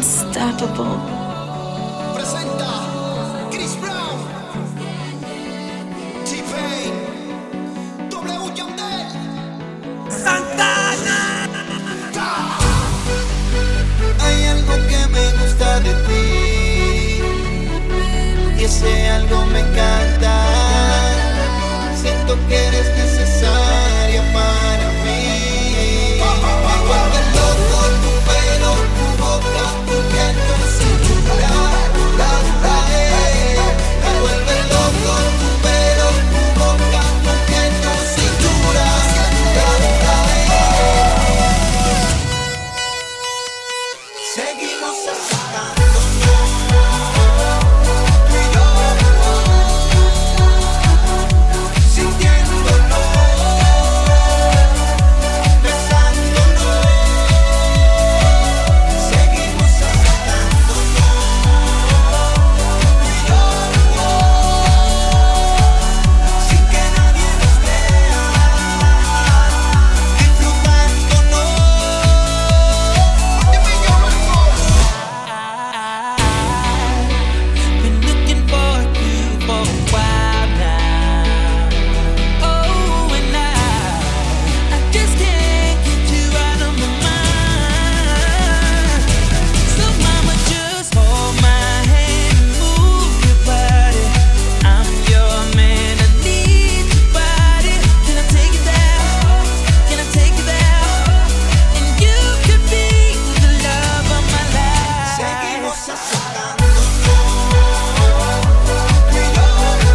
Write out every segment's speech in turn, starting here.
Unstoppable. Presenta Chris Brown, T-Pain, W Yandel, Santana. Hay algo que me gusta de ti y ese algo me encanta. Siento que eres necesaria para mí. Me vuelve loco tu pelo, tu boca, tu piel, tu cintura. Me vuelve loco tu pelo, tu boca, tu piel, tu cintura. Seguimos acercándonos, tú y yo, sintiéndolo, besándonos. Seguimos acercándonos, tú y yo, sin que nadie nos vea, disfrutándonos. Been looking for you for a while now. Oh, and I just can't get you out of my mind. So mama, just hold my hand and move your body. I'm your man, I need your body. Can I take you there? Can I take you there? And you could be the love of my life. Seguimos acercándonos, tú y yo,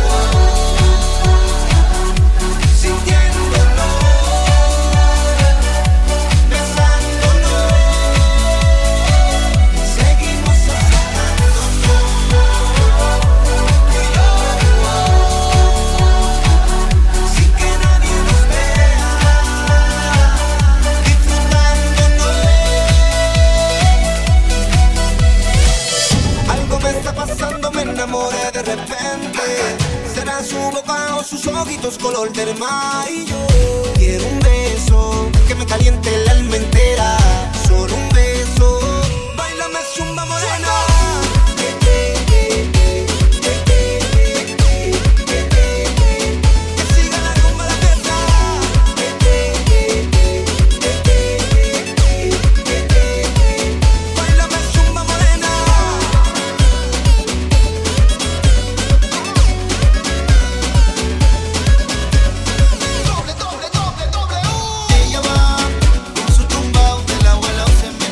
sintiéndolo, besándonos. Seguimos acercándonos, tú y yo, sin que nadie nos vea, disfrutándonos. Algo me está pasando, me enamoré de repente. Será su boca o sus ojitos color del mar. Y yo quiero un beso que me caliente el alma entera. Solo un beso. Báilame zumba morena. Que siga la rumba de fiesta. Báilame zumba morena. Ella va con su tumbao, de la abuela o se me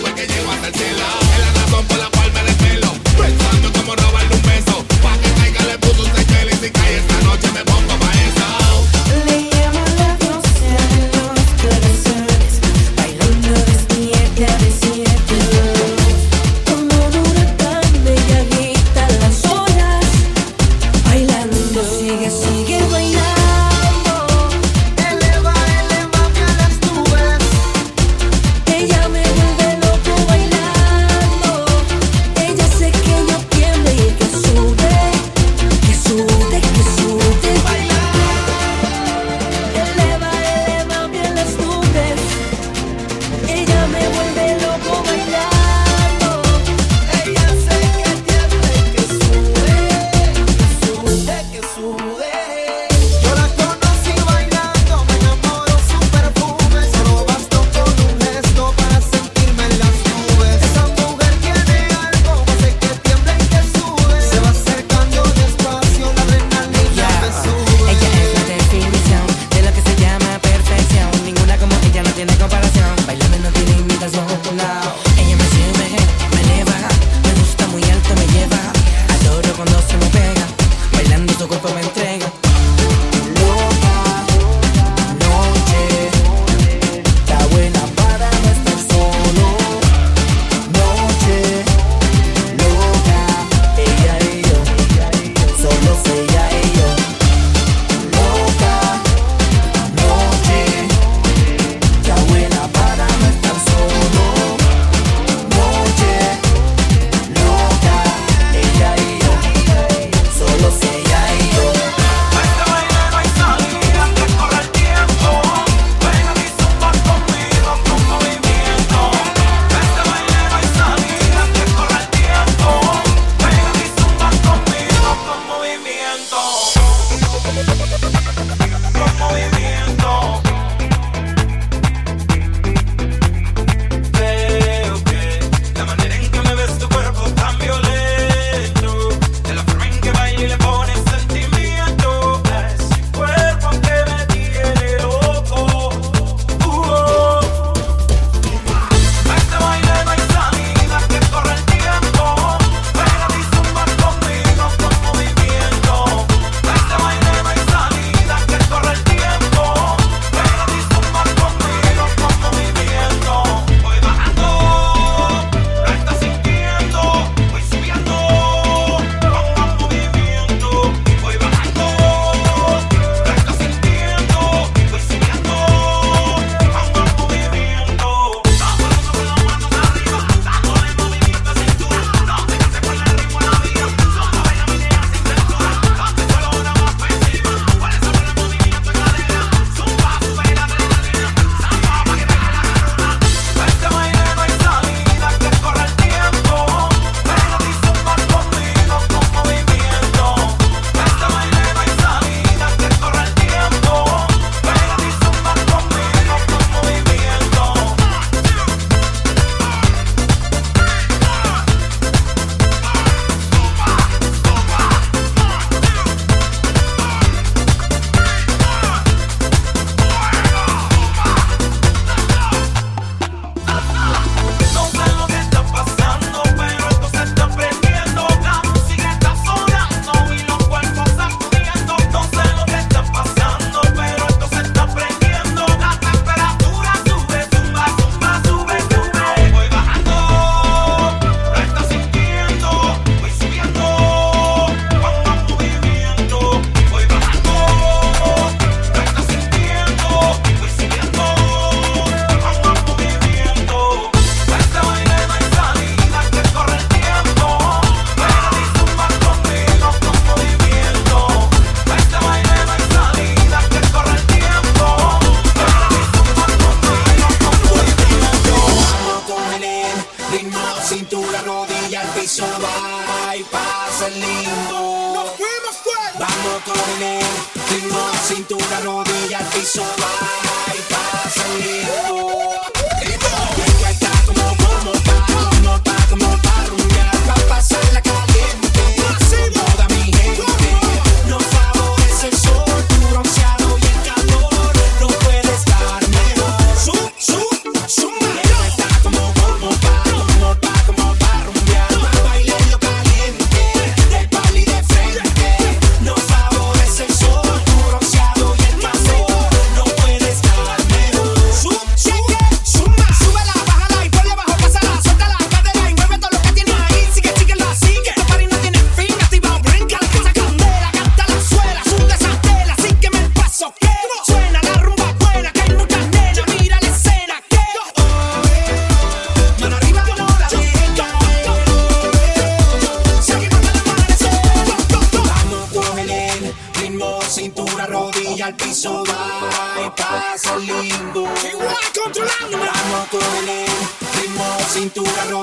Como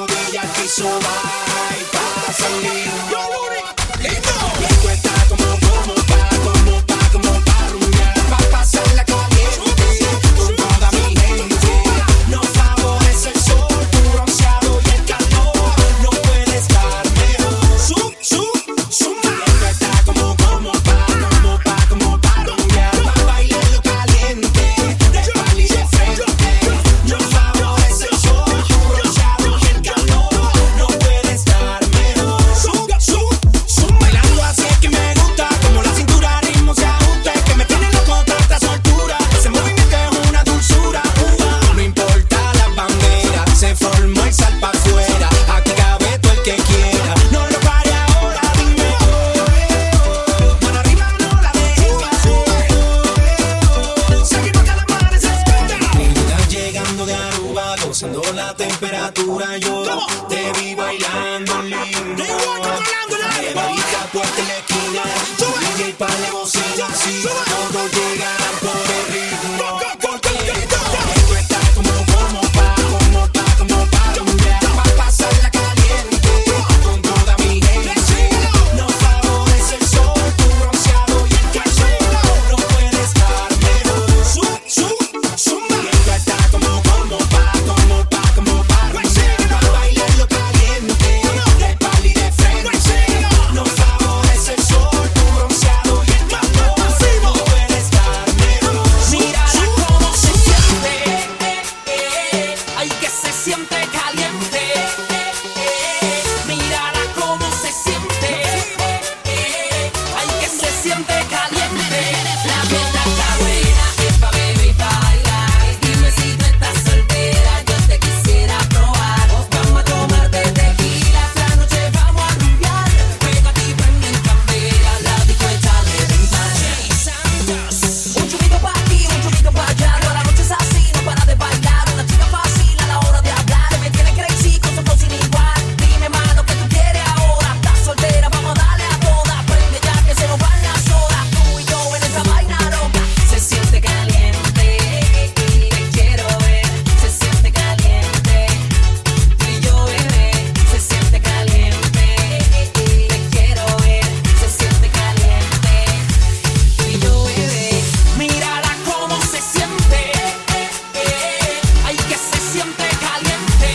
de ella al piso baja y pasa un lío. Y esto está como pa' rumbear, pa' pasarla caliente con toda mi gente. No favorece el sol, tu bronceado y el calor, no puede estar mejor. Zumba. Esto está como pa' rumbear, pa' bailarlo caliente, de espalda y de frente. No favorece el sol, tu bronceado y el calor, no puede estar mejor. Bailando así es que me gusta, como la cintura ritmo se ajusta, es que me tiene loco tanta soltura, ese movimiento es una dulzura. No importa las banderas, se formó el sal pa' afuera, aquí cabe todo el que quiera, no lo pare ahora, dime mano arriba no la dejes, seguimos hasta el amanecer. Estás llegando de Aruba, gozando la temperatura, yo te vi bailando lindo. Llevadita puesta en la esquina, DJ pa' la bocina, sí, todos llegan por el ritmo. Esto está como pa' rumbear, pa' pasarla caliente con toda mi gente. No favorece el sol, tu bronceado y el calor, no puede estar mejor. Esto está como pa' rumbear, pa' bailarlo caliente, de espalda y de frente. No favorece el sol, tu bronceado y el calor, no puede estar mejor. Mírala cómo se siente, ay que se siente caliente. Mírala cómo se siente, ay que se siente caliente. La fiesta está buena, es pa' beber y bailar. Dime si tú estás soltera, yo te quisiera probar. Vamos a tomar de tequila, esta noche vamos a rumbear. Pégate y prende en candela, la disco está a reventar. Un chubito pa' aquí, un chubito pa' allá, toda la noche es así, no para de bailar. Una chica fácil a la hora de hablar, me tiene crazy con su flow sin igual. Dime mano que tú quieres ahora, estás soltera, vamos a darle a toda. Prende ya que se nos van las horas, tú y yo en esa vaina loca. Se siente caliente, te quiero ver. Se siente caliente, tú y yo bebé. Se siente caliente, te quiero ver. Se siente caliente, tú y yo bebé. Mírala cómo se siente, ay que se siente caliente.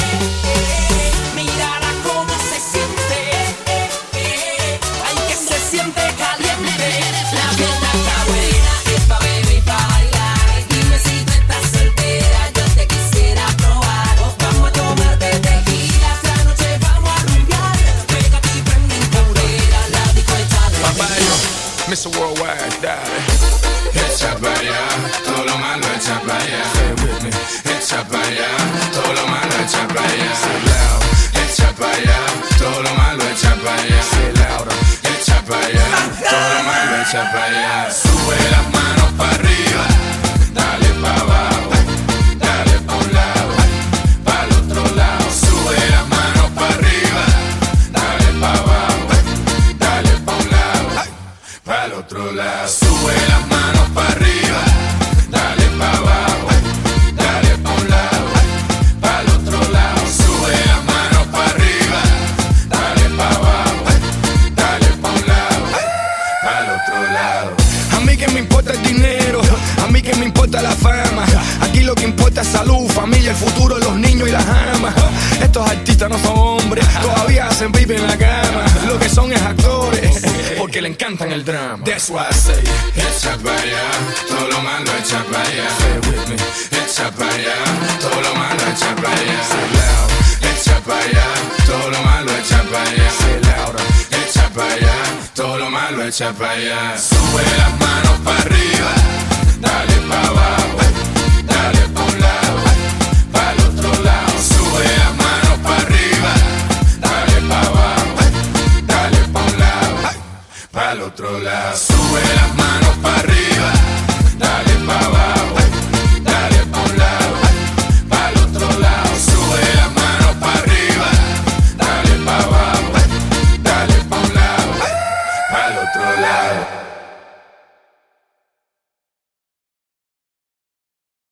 Mírala cómo se siente, ay que se siente caliente. La fiesta está buena, es pa' beber y bailar. Dime si tú estás soltera, yo te quisiera probar. Vamos a tomar de tequila, esta noche vamos a rumbear. Pégate y prende en candela, la disco está de Papayo, Mr. Worldwide, dale. Echa pa' allá, todo lo malo echa pa' allá. Echa pa' allá, todo lo malo echa pa' allá. Echa pa' allá, todo lo malo echa pa' allá. Echa pa' allá, todo lo malo echa pa' allá. Sube las manos pa' arriba, dale pa' abajo, dale pa' un lado, pa' el otro lado. Sube las manos pa' arriba, dale pa' abajo, dale pa' un lado, pa' el otro lado. Sube las manos pa' arriba, dale pa' abajo, dale pa' un lado, pa' el otro lado. Sube las manos pa' arriba, dale pa' abajo, dale pa' un lado, pa' el otro lado. A mí que me importa el dinero, a mí que me importa la fama. Aquí lo que importa es salud, familia, el futuro, los niños y las amas. Estos artistas no son hombres, todavía hacen pipi en la cama. Lo que son es actores, porque le encantan el drama. That's why I say, Echa pa' allá, todo lo malo echa pa' allá. Echa pa' allá, todo lo malo echa pa' allá. Echa pa' allá, todo lo malo echa pa' allá. Echa pa' allá, todo lo malo echa pa' allá. Sube las manos pa' arriba, dale pa' abajo.